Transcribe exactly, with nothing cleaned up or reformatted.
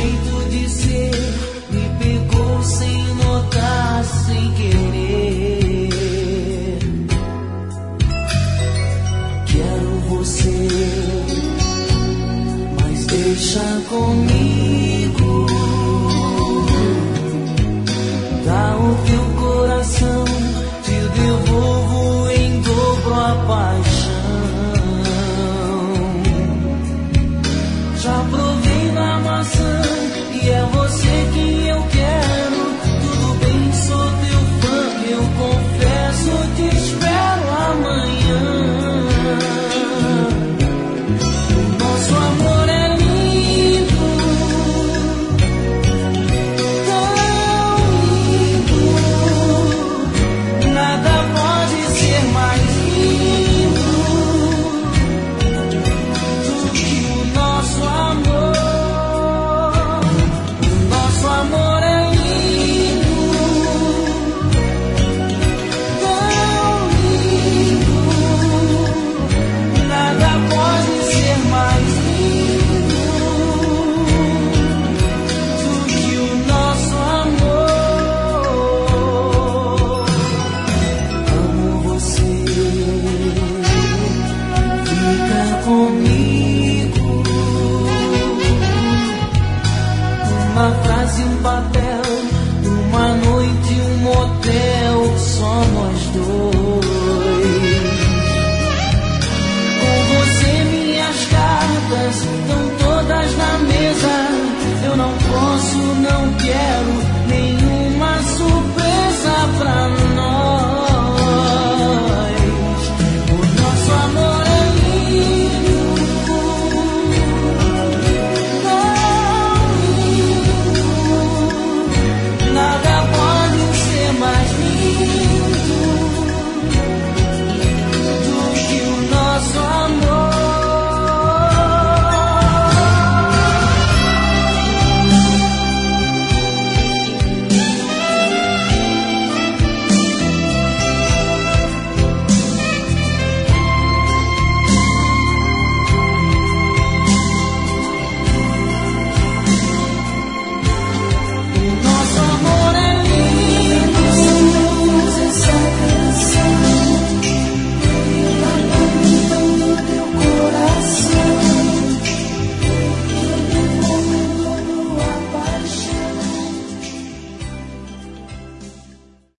jeito de ser me pegou sem notar, sem querer. Quero você, mas deixa comigo. Dá o teu coração, te devolvo em dobro a paixão. Já provei da maçã e é você que eu quero. Tudo bem, sou teu fã, eu confesso, te espero amanhã. Nosso amor é lindo, tão lindo. Nada pode ser mais lindo do que o nosso amor. O nosso amor é lindo, tão lindo. Nada pode ser mais lindo do que o nosso amor. Amo você, fica comigo. Uma frase, um papel, uma noite, um motel, só nós dois.